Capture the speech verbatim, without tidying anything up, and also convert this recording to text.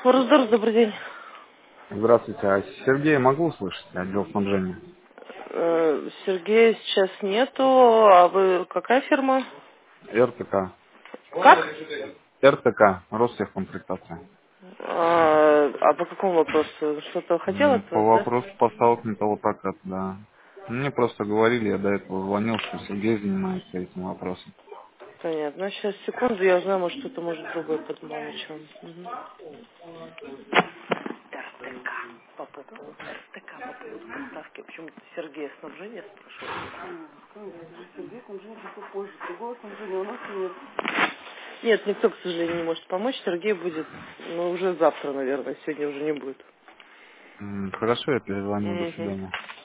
Форсдорс, добрый день. Здравствуйте, а Сергея могу услышать, отдел снабжения? Э, Сергея сейчас нету, а вы какая фирма? РТК. Как? РТК, Ростехкомплектация. А, а по какому вопросу? Что-то хотел М, от По вас, да? вопросу поставок металлопроката, да. Мне просто говорили, я до этого звонил, что Сергей занимается этим вопросом. Понятно. Ну, сейчас, секунду, я узнаю, может, что-то может другой подумал о чем. Угу. РТК по поводу РТК по поводу поставки. Почему-то Сергея снабжения спрашивает. Сергей снабжение пришел позже. Другого снабжения у нас нет. Нет, никто, к сожалению, не может помочь. Сергей будет, ну, уже завтра, наверное, сегодня уже не будет. М, Хорошо, я перезвоню, до Угу. свидания.